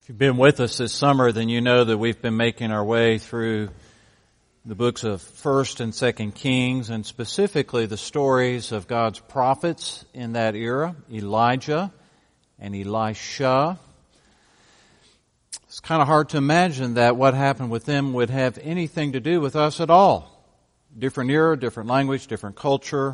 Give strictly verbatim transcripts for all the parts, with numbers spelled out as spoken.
If you've been with us this summer, then you know that we've been making our way through the books of First and Second Kings, and specifically the stories of God's prophets in that era, Elijah and Elisha. It's kind of hard to imagine that what happened with them would have anything to do with us at all. Different era, different language, different culture,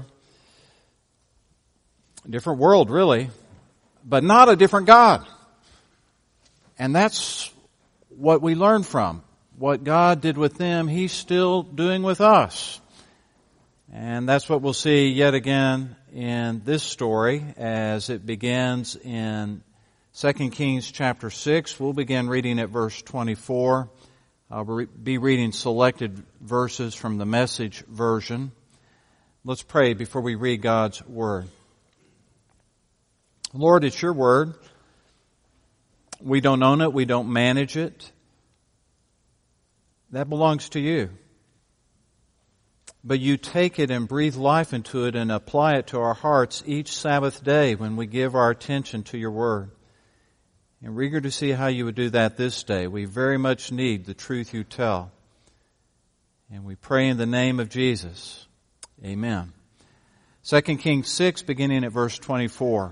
different world really, but not a different God. And that's what we learn from. What God did with them, He's still doing with us. And that's what we'll see yet again in this story as it begins in Second Kings chapter six. We'll begin reading at verse twenty-four. I'll be reading selected verses from the Message version. Let's pray before we read God's Word. Lord, it's Your Word. We don't own it. We don't manage it. That belongs to You. But You take it and breathe life into it and apply it to our hearts each Sabbath day when we give our attention to Your Word. And we're eager to see how You would do that this day. We very much need the truth You tell. And we pray in the name of Jesus. Amen. Second Kings six, beginning at verse twenty-four.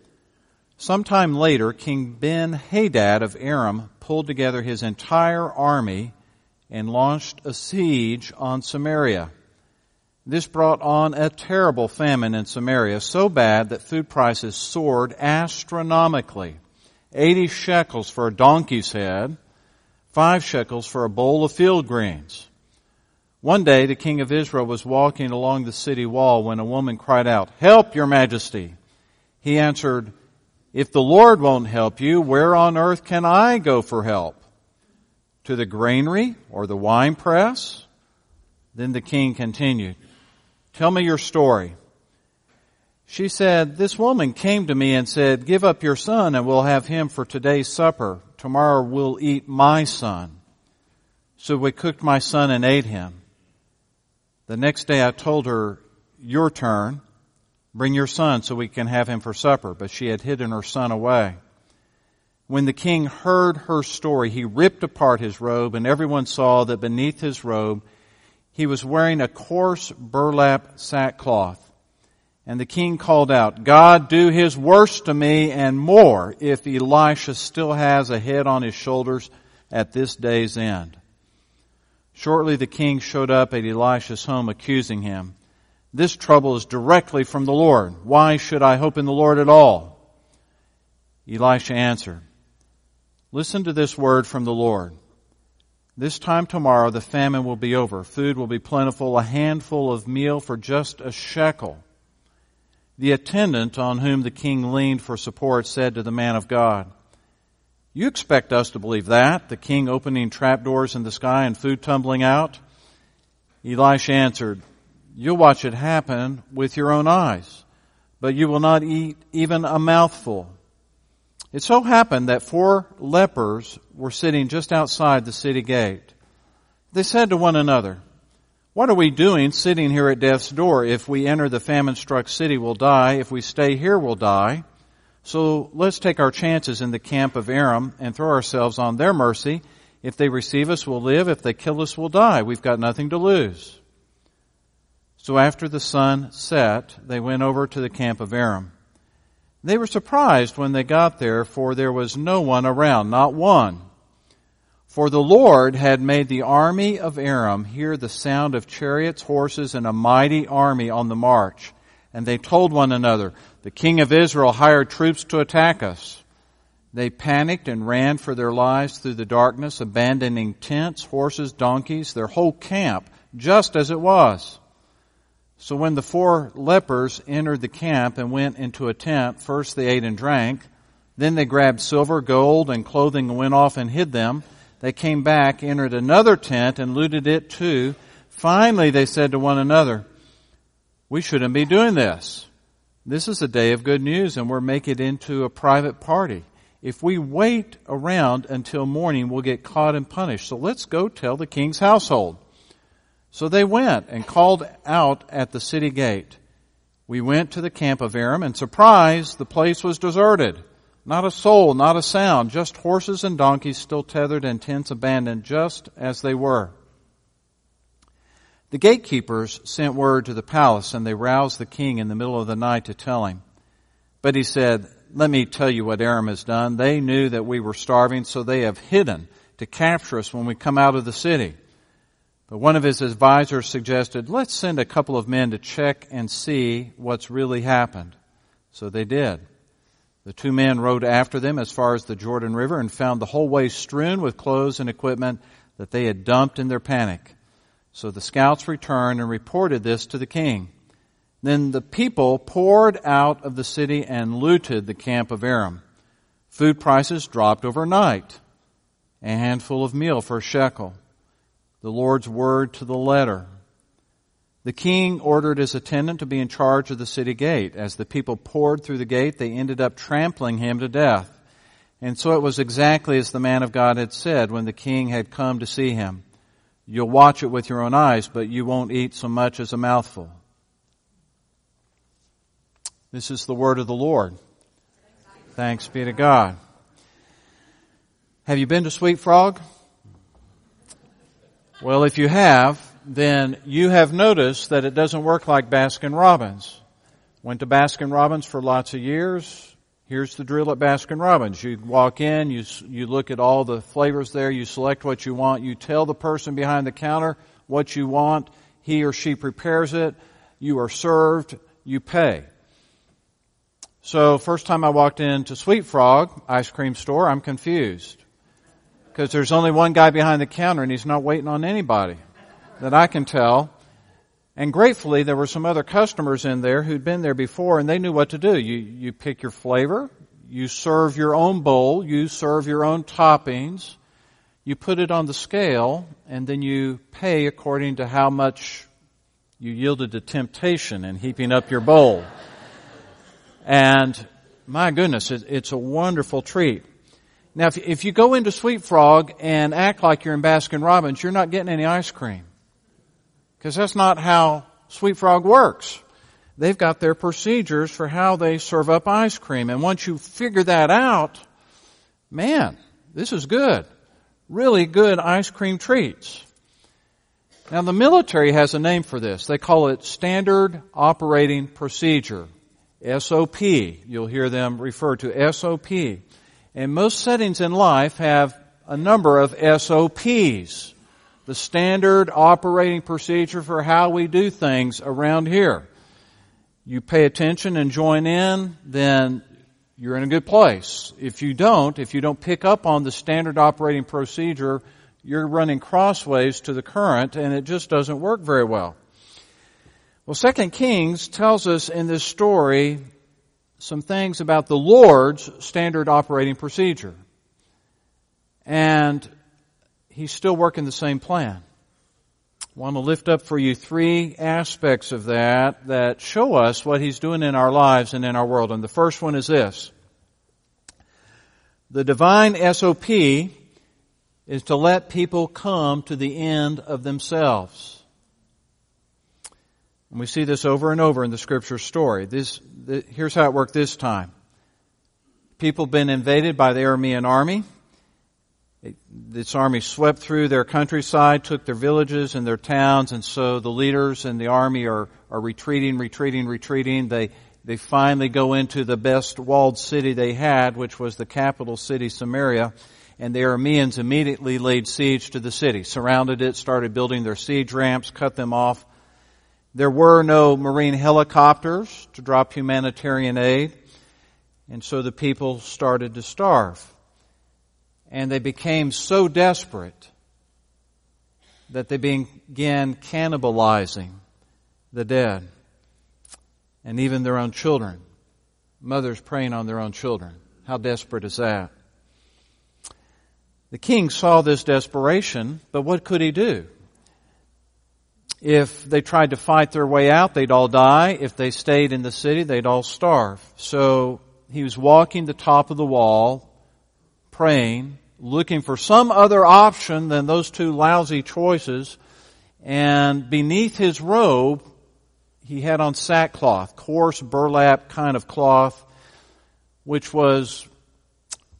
Sometime later, King Ben-Hadad of Aram pulled together his entire army and launched a siege on Samaria. This brought on a terrible famine in Samaria, so bad that food prices soared astronomically. Eighty shekels for a donkey's head, five shekels for a bowl of field greens. One day, the king of Israel was walking along the city wall when a woman cried out, "Help, your majesty!" He answered, "If the Lord won't help you, where on earth can I go for help? To the granary or the wine press?" Then the king continued, "Tell me your story." She said, "This woman came to me and said, 'Give up your son and we'll have him for today's supper. Tomorrow we'll eat my son.' So we cooked my son and ate him. The next day I told her, 'Your turn. Bring your son so we can have him for supper.' But she had hidden her son away. When the king heard her story, he ripped apart his robe, and everyone saw that beneath his robe he was wearing a coarse burlap sackcloth. And the king called out, 'God, do His worst to me and more if Elisha still has a head on his shoulders at this day's end.' Shortly the king showed up at Elisha's home accusing him. 'This trouble is directly from the Lord. Why should I hope in the Lord at all?' Elisha answered, 'Listen to this word from the Lord. This time tomorrow the famine will be over. Food will be plentiful, a handful of meal for just a shekel.' The attendant on whom the king leaned for support said to the man of God, 'You expect us to believe that, the king opening trapdoors in the sky and food tumbling out?' Elisha answered, 'You'll watch it happen with your own eyes, but you will not eat even a mouthful.' It so happened that four lepers were sitting just outside the city gate. They said to one another, 'What are we doing sitting here at death's door? If we enter the famine-struck city, we'll die. If we stay here, we'll die. So let's take our chances in the camp of Aram and throw ourselves on their mercy. If they receive us, we'll live. If they kill us, we'll die. We've got nothing to lose.' So after the sun set, they went over to the camp of Aram. They were surprised when they got there, for there was no one around, not one. For the Lord had made the army of Aram hear the sound of chariots, horses, and a mighty army on the march. And they told one another, 'The king of Israel hired troops to attack us.' They panicked and ran for their lives through the darkness, abandoning tents, horses, donkeys, their whole camp, just as it was. So when the four lepers entered the camp and went into a tent, first they ate and drank. Then they grabbed silver, gold, and clothing and went off and hid them. They came back, entered another tent, and looted it too. Finally they said to one another, 'We shouldn't be doing this. This is a day of good news, and we're making it into a private party. If we wait around until morning, we'll get caught and punished. So let's go tell the king's household.' So they went and called out at the city gate, 'We went to the camp of Aram, and surprised, the place was deserted. Not a soul, not a sound, just horses and donkeys still tethered and tents abandoned, just as they were. The gatekeepers sent word to the palace, and they roused the king in the middle of the night to tell him. But he said, "Let me tell you what Aram has done. They knew that we were starving, so they have hidden to capture us when we come out of the city." But one of his advisors suggested, "Let's send a couple of men to check and see what's really happened." So they did. The two men rode after them as far as the Jordan River and found the whole way strewn with clothes and equipment that they had dumped in their panic. So the scouts returned and reported this to the king. Then the people poured out of the city and looted the camp of Aram. Food prices dropped overnight. A handful of meal for a shekel. The Lord's word to the letter. The king ordered his attendant to be in charge of the city gate. As the people poured through the gate, they ended up trampling him to death. And so it was exactly as the man of God had said when the king had come to see him. "You'll watch it with your own eyes, but you won't eat so much as a mouthful." This is the word of the Lord. Thanks be to God. Have you been to Sweet Frog? Well, if you have, then you have noticed that it doesn't work like Baskin-Robbins. Went to Baskin-Robbins for lots of years. Here's the drill at Baskin-Robbins. You walk in, you you look at all the flavors there, you select what you want, you tell the person behind the counter what you want, he or she prepares it, you are served, you pay. So first time I walked into Sweet Frog ice cream store, I'm confused. Because there's only one guy behind the counter and he's not waiting on anybody that I can tell. And gratefully, there were some other customers in there who'd been there before and they knew what to do. You, you pick your flavor, you serve your own bowl, you serve your own toppings, you put it on the scale, and then you pay according to how much you yielded to temptation in heaping up your bowl. And my goodness, it, it's a wonderful treat. Now, if, if you go into Sweet Frog and act like you're in Baskin-Robbins, you're not getting any ice cream. Because that's not how Sweet Frog works. They've got their procedures for how they serve up ice cream. And once you figure that out, man, this is good. Really good ice cream treats. Now, the military has a name for this. They call it Standard Operating Procedure. S O P. You'll hear them refer to S O P. And most settings in life have a number of S O Ps. The standard operating procedure for how we do things around here. You pay attention and join in, then you're in a good place. If you don't, if you don't pick up on the standard operating procedure, you're running crossways to the current and it just doesn't work very well. Well, Second Kings tells us in this story some things about the Lord's standard operating procedure. And He's still working the same plan. I want to lift up for you three aspects of that that show us what He's doing in our lives and in our world. And the first one is this. The divine S O P is to let people come to the end of themselves. And we see this over and over in the Scripture story. This, the, here's how it worked this time. People have been invaded by the Aramean army. This army swept through their countryside, took their villages and their towns, and so the leaders and the army are, are retreating, retreating, retreating. They, they finally go into the best walled city they had, which was the capital city, Samaria, and the Arameans immediately laid siege to the city, surrounded it, started building their siege ramps, cut them off. There were no marine helicopters to drop humanitarian aid, and so the people started to starve. And they became so desperate that they began cannibalizing the dead and even their own children. Mothers preying on their own children. How desperate is that? The king saw this desperation, but what could he do? If they tried to fight their way out, they'd all die. If they stayed in the city, they'd all starve. So he was walking the top of the wall, praying, looking for some other option than those two lousy choices. And beneath his robe, he had on sackcloth, coarse burlap kind of cloth, which was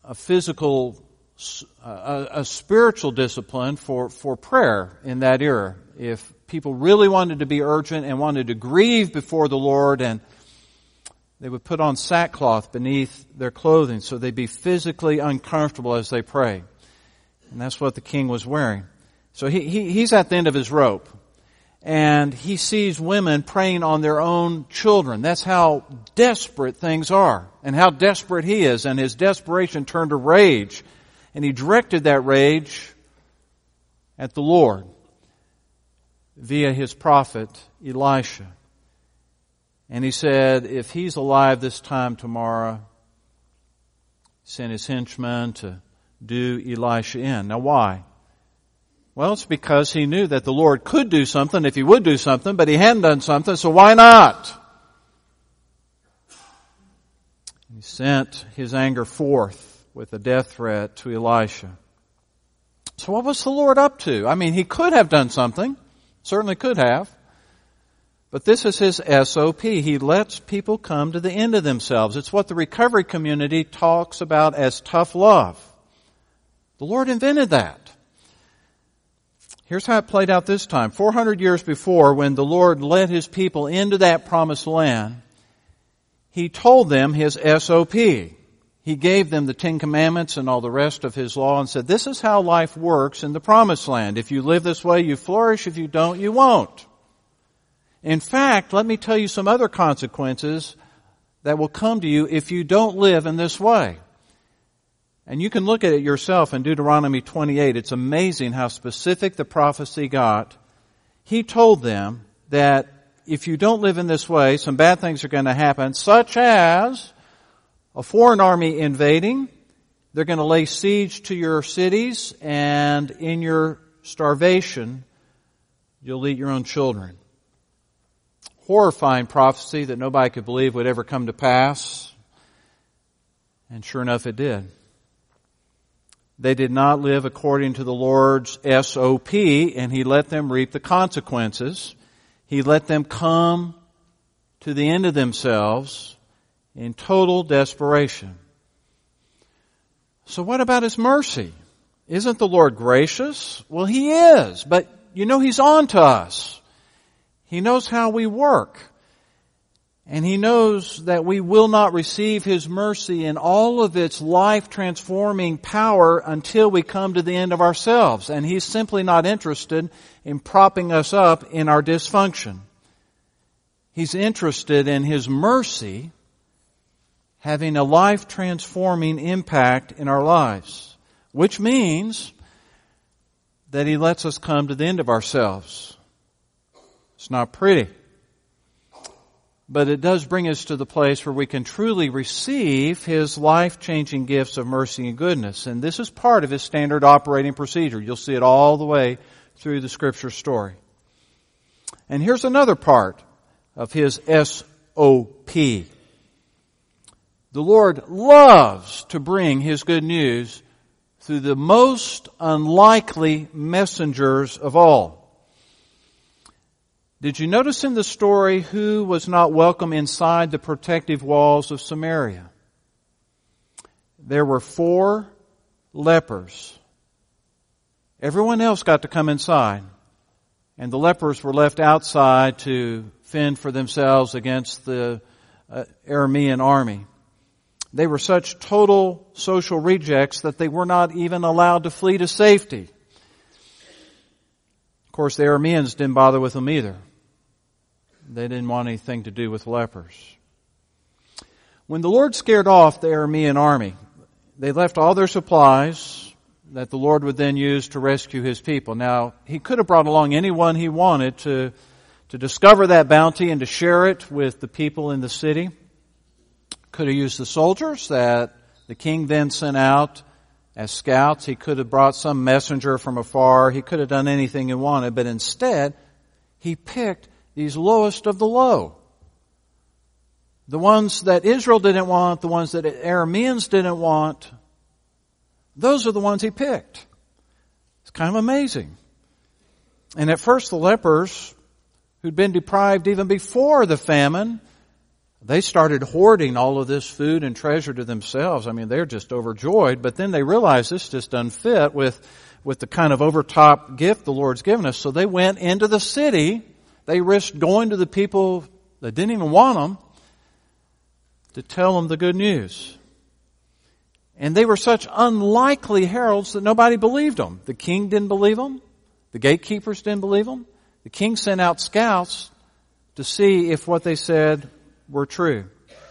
a physical, a, a spiritual discipline for, for prayer in that era. If people really wanted to be urgent and wanted to grieve before the Lord, and they would put on sackcloth beneath their clothing so they'd be physically uncomfortable as they pray. And that's what the king was wearing. So he, he he's at the end of his rope. And he sees women preying on their own children. That's how desperate things are, and how desperate he is. And his desperation turned to rage. And he directed that rage at the Lord via his prophet Elisha. And he said, if he's alive this time tomorrow, send his henchmen to do Elisha in. Now why? Well, it's because he knew that the Lord could do something if he would do something, but he hadn't done something, so why not? He sent his anger forth with a death threat to Elisha. So what was the Lord up to? I mean, he could have done something, certainly could have, but this is his S O P. He lets people come to the end of themselves. It's what the recovery community talks about as tough love. The Lord invented that. Here's how it played out this time. four hundred years before, when the Lord led his people into that promised land, he told them his S O P. He gave them the Ten Commandments and all the rest of his law and said, this is how life works in the promised land. If you live this way, you flourish. If you don't, you won't. In fact, let me tell you some other consequences that will come to you if you don't live in this way. And you can look at it yourself in Deuteronomy twenty-eight. It's amazing how specific the prophecy got. He told them that if you don't live in this way, some bad things are going to happen, such as a foreign army invading. They're going to lay siege to your cities, and in your starvation, you'll eat your own children. Horrifying prophecy that nobody could believe would ever come to pass. And sure enough, it did. They did not live according to the Lord's S O P, and he let them reap the consequences. He let them come to the end of themselves in total desperation. So what about his mercy? Isn't the Lord gracious? Well, he is, but you know he's on to us. He knows how we work. And he knows that we will not receive his mercy in all of its life-transforming power until we come to the end of ourselves. And he's simply not interested in propping us up in our dysfunction. He's interested in his mercy having a life-transforming impact in our lives, which means that he lets us come to the end of ourselves. It's not pretty. But it does bring us to the place where we can truly receive his life-changing gifts of mercy and goodness. And this is part of his standard operating procedure. You'll see it all the way through the Scripture story. And here's another part of his S O P. The Lord loves to bring his good news through the most unlikely messengers of all. Did you notice in the story who was not welcome inside the protective walls of Samaria? There were four lepers. Everyone else got to come inside, and the lepers were left outside to fend for themselves against the uh, Aramean army. They were such total social rejects that they were not even allowed to flee to safety. Of course, the Arameans didn't bother with them either. They didn't want anything to do with lepers. When the Lord scared off the Aramean army, they left all their supplies that the Lord would then use to rescue his people. Now, he could have brought along anyone he wanted to, to discover that bounty and to share it with the people in the city. Could have used the soldiers that the king then sent out as scouts. He could have brought some messenger from afar. He could have done anything he wanted, but instead, he picked these lowest of the low. The ones that Israel didn't want, the ones that Arameans didn't want, those are the ones he picked. It's kind of amazing. And at first the lepers, who'd been deprived even before the famine, they started hoarding all of this food and treasure to themselves. I mean, they're just overjoyed, but then they realized this just doesn't fit with, with the kind of overtop gift the Lord's given us. So they went into the city. They risked going to the people that didn't even want them to tell them the good news. And they were such unlikely heralds that nobody believed them. The king didn't believe them. The gatekeepers didn't believe them. The king sent out scouts to see if what they said were true.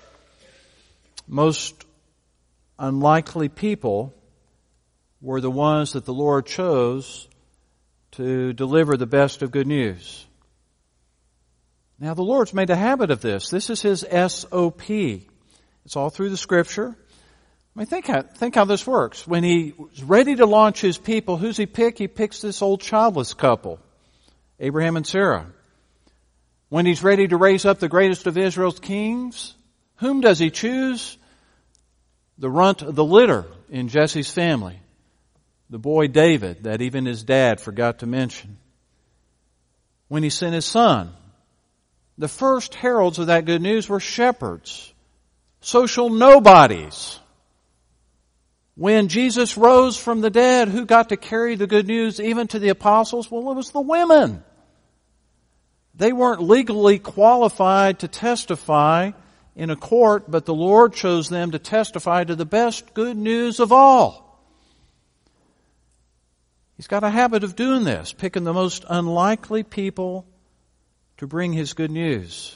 Most unlikely people were the ones that the Lord chose to deliver the best of good news. Now, the Lord's made a habit of this. This is His S O P. It's all through the Scripture. I mean, think how, think how this works. When He was ready to launch His people, who's He pick? He picks this old childless couple, Abraham and Sarah. When He's ready to raise up the greatest of Israel's kings, whom does He choose? The runt of the litter in Jesse's family. The boy David, that even his dad forgot to mention. When He sent His Son, the first heralds of that good news were shepherds, social nobodies. When Jesus rose from the dead, who got to carry the good news even to the apostles? Well, it was the women. They weren't legally qualified to testify in a court, but the Lord chose them to testify to the best good news of all. He's got a habit of doing this, picking the most unlikely people to bring His good news.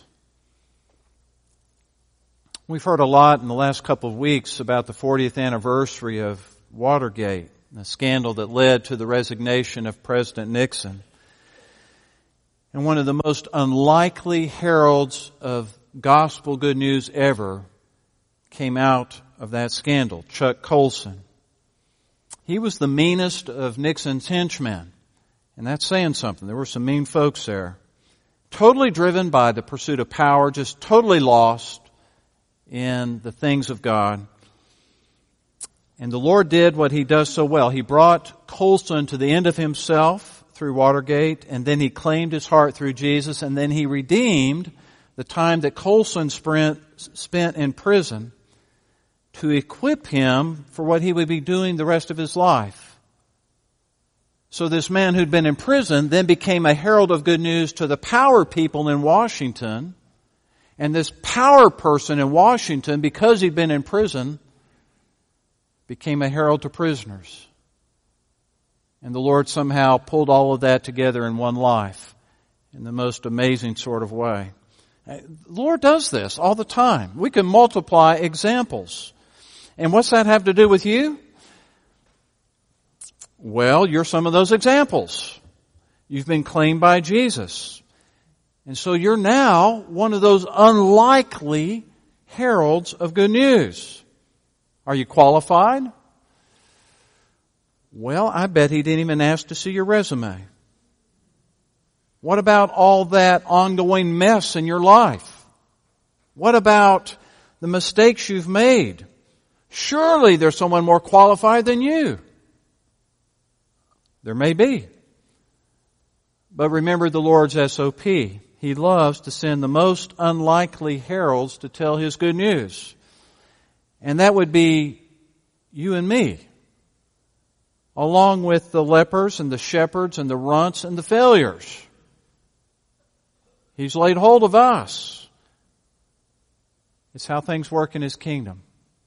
We've heard a lot in the last couple of weeks about the fortieth anniversary of Watergate, the scandal that led to the resignation of President Nixon. And one of the most unlikely heralds of gospel good news ever came out of that scandal, Chuck Colson. He was the meanest of Nixon's henchmen, and that's saying something. There were some mean folks there. Totally driven by the pursuit of power, just totally lost in the things of God. And the Lord did what He does so well. He brought Colson to the end of himself through Watergate, and then He claimed his heart through Jesus, and then He redeemed the time that Colson spent in prison to equip him for what he would be doing the rest of his life. So this man who'd been in prison then became a herald of good news to the power people in Washington. And this power person in Washington, because he'd been in prison, became a herald to prisoners. And the Lord somehow pulled all of that together in one life in the most amazing sort of way. The Lord does this all the time. We can multiply examples. And what's that have to do with you? Well, you're some of those examples. You've been claimed by Jesus. And so you're now one of those unlikely heralds of good news. Are you qualified? Well, I bet He didn't even ask to see your resume. What about all that ongoing mess in your life? What about the mistakes you've made? Surely there's someone more qualified than you. There may be. But remember the Lord's S O P. He loves to send the most unlikely heralds to tell His good news. And that would be you and me, along with the lepers and the shepherds and the runts and the failures. He's laid hold of us. It's how things work in His kingdom.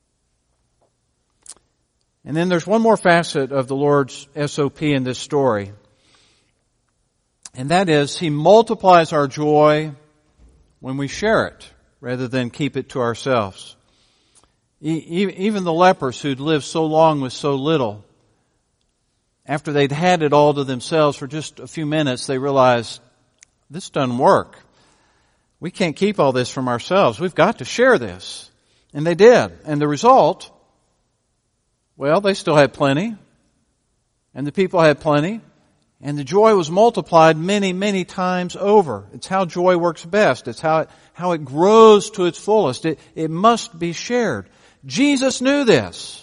And then there's one more facet of the Lord's S O P in this story. And that is, He multiplies our joy when we share it, rather than keep it to ourselves. Even the lepers who'd lived so long with so little, after they'd had it all to themselves for just a few minutes, they realized, this doesn't work. We can't keep all this from ourselves. We've got to share this. And they did. And the result, well, they still had plenty. And the people had plenty. And the joy was multiplied many, many times over. It's how joy works best. It's how it, how it grows to its fullest. It, it must be shared. Jesus knew this.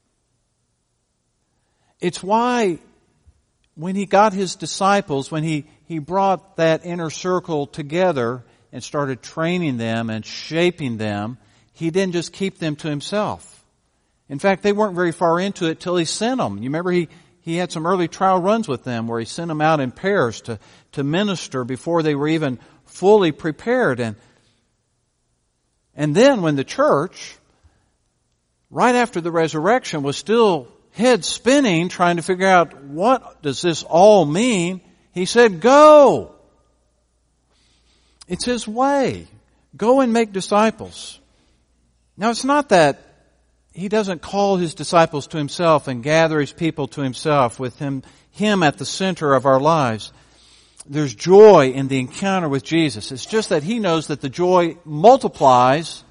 It's why when He got His disciples, when He, he brought that inner circle together and started training them and shaping them, He didn't just keep them to Himself. In fact, they weren't very far into it till He sent them. You remember He, he had some early trial runs with them where He sent them out in pairs to, to minister before they were even fully prepared. And, and then when the church, right after the resurrection, was still head spinning, trying to figure out what does this all mean, He said, go. It's His way. Go and make disciples. Now it's not that He doesn't call His disciples to Himself and gather His people to Himself with Him, Him at the center of our lives. There's joy in the encounter with Jesus. It's just that He knows that the joy multiplies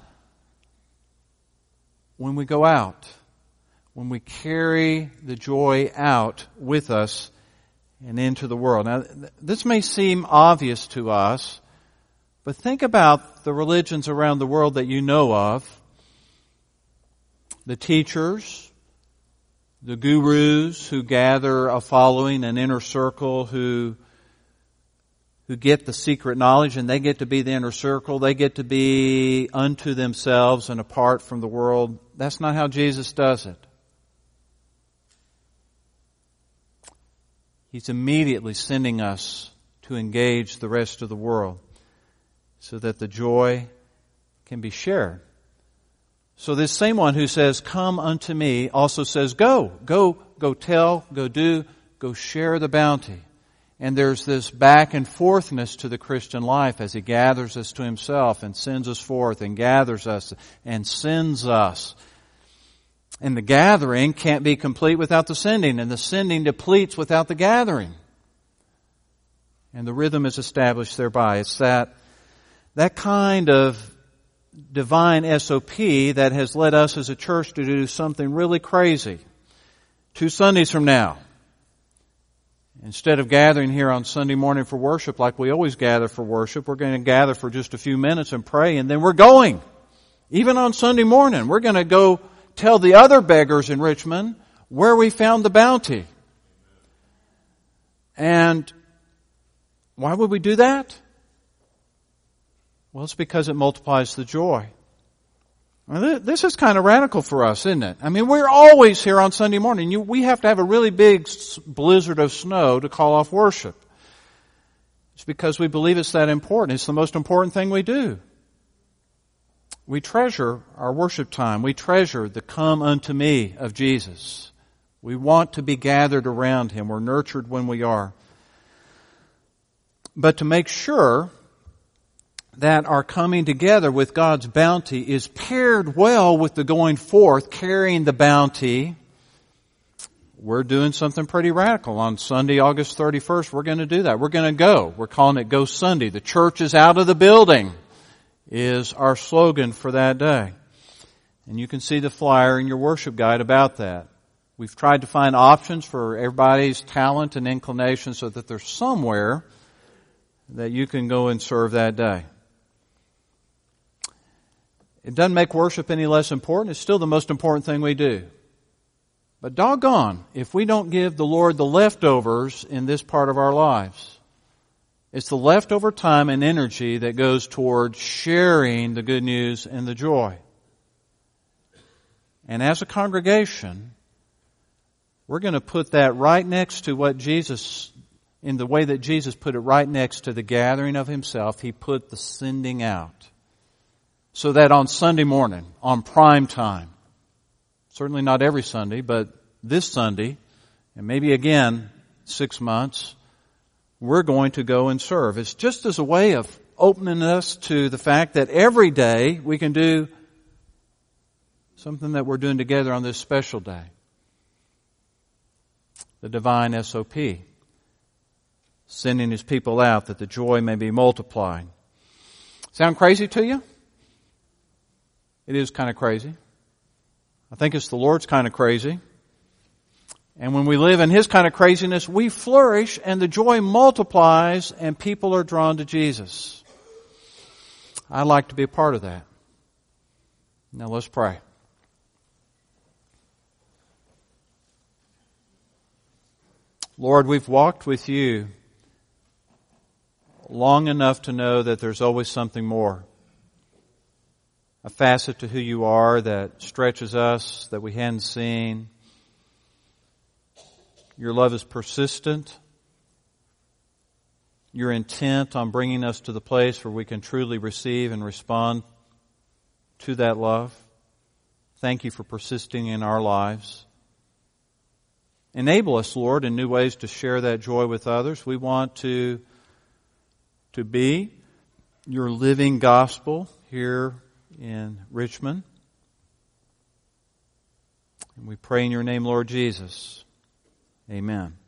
when we go out. When we carry the joy out with us and into the world. Now, this may seem obvious to us, but think about the religions around the world that you know of. The teachers, the gurus who gather a following, an inner circle, who who get the secret knowledge, and they get to be the inner circle. They get to be unto themselves and apart from the world. That's not how Jesus does it. He's immediately sending us to engage the rest of the world so that the joy can be shared. So this same one who says, come unto me, also says, go, go, go tell, go do, go share the bounty. And there's this back and forthness to the Christian life as He gathers us to Himself and sends us forth and gathers us and sends us. And the gathering can't be complete without the sending, and the sending depletes without the gathering. And the rhythm is established thereby. It's that, that kind of divine S O P that has led us as a church to do something really crazy. Two Sundays from now, instead of gathering here on Sunday morning for worship like we always gather for worship, we're going to gather for just a few minutes and pray, and then we're going. Even on Sunday morning, we're going to go tell the other beggars in Richmond where we found the bounty. And why would we do that? Well, it's because it multiplies the joy. Now, this is kind of radical for us, isn't it? I mean, we're always here on Sunday morning. You, we have to have a really big blizzard of snow to call off worship. It's because we believe it's that important. It's the most important thing we do. We treasure our worship time. We treasure the come unto me of Jesus. We want to be gathered around Him. We're nurtured when we are. But to make sure that our coming together with God's bounty is paired well with the going forth, carrying the bounty, we're doing something pretty radical. On Sunday, August thirty-first, we're going to do that. We're going to go. We're calling it Go Sunday. The church is out of the building is our slogan for that day. And you can see the flyer in your worship guide about that. We've tried to find options for everybody's talent and inclination so that there's somewhere that you can go and serve that day. It doesn't make worship any less important. It's still the most important thing we do. But doggone, if we don't give the Lord the leftovers in this part of our lives. It's the leftover time and energy that goes toward sharing the good news and the joy. And as a congregation, we're going to put that right next to what Jesus, in the way that Jesus put it right next to the gathering of Himself, He put the sending out. So that on Sunday morning, on prime time, certainly not every Sunday, but this Sunday, and maybe again six months, we're going to go and serve. It's just as a way of opening us to the fact that every day we can do something that we're doing together on this special day. The divine S O P. Sending His people out that the joy may be multiplied. Sound crazy to you? It is kind of crazy. I think it's the Lord's kind of crazy. And when we live in His kind of craziness, we flourish and the joy multiplies and people are drawn to Jesus. I'd like to be a part of that. Now let's pray. Lord, we've walked with You long enough to know that there's always something more. A facet to who you are that stretches us, that we hadn't seen. Your love is persistent. You're intent on bringing us to the place where we can truly receive and respond to that love. Thank you for persisting in our lives. Enable us, Lord, in new ways to share that joy with others. We want to, to be your living gospel here in Richmond. And we pray in your name, Lord Jesus. Amen.